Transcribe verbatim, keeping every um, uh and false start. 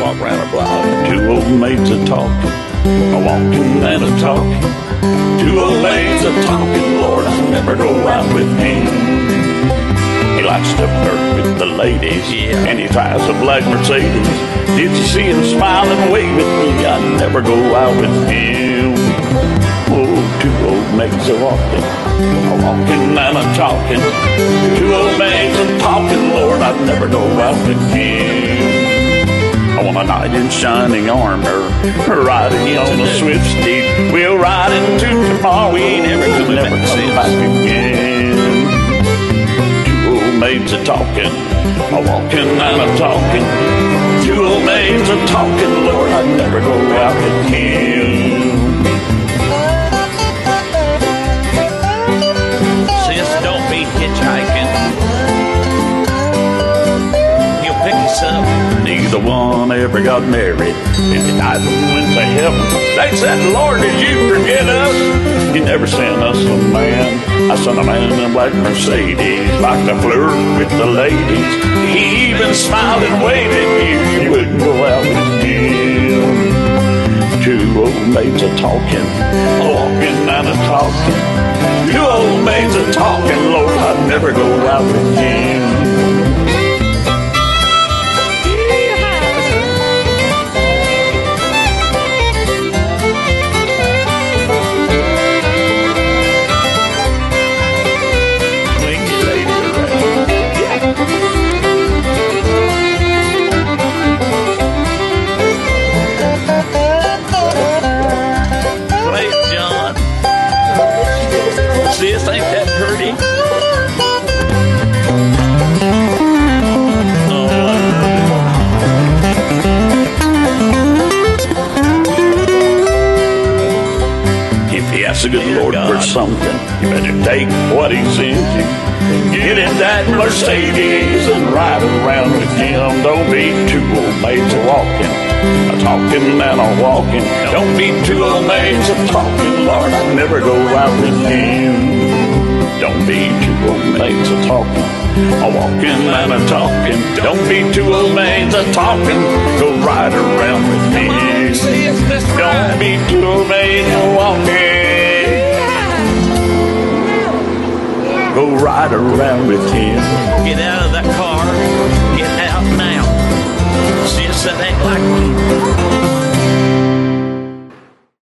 walk around a block. Two old maids a talking, a walking and a talking. Two old maids a talking, Lord, I never go out with him. He likes to flirt with the ladies, yeah, and he drives a black Mercedes. Did you see him smile and wave at me? I never go out with him. Oh, two old maids a walking, a walking and a talking. Two old maids a talking, Lord, I'd never go out with him. I want a knight in shining armor, riding on a swift steed. We'll ride into tomorrow, we never could never come back again. Two old maids a talking, a walking and a talking. Two old maids a talking, Lord, I'd never go out with him. Sis, don't be hitchhiking. He'll pick us up. Neither one ever got married, and they died and went to heaven. They said, Lord, did you forget us? You never sent us a man. I sent a man in a black Mercedes, like to flirt with the ladies. He even smiled and waved at you. You wouldn't go out with him. Two old maids a talking, a walking and a talking. Two old maids a talking, Lord, I'd never go out with him. Sis, ain't that pretty? If you ask the good Lord for something, you better take what he sends you. Get in that Mercedes and ride around with him. Don't be two old maids a walking, a talking and a walking. Don't be two old maids a talking, Lord, I'd never go out with him. Don't be two old maids a talking, a walking and a talking. Don't be two old maids a talking, go ride around with me. Don't be two old maids a walking, go ride around with him. Get out of that car. Get out now. Sis, that ain't like me.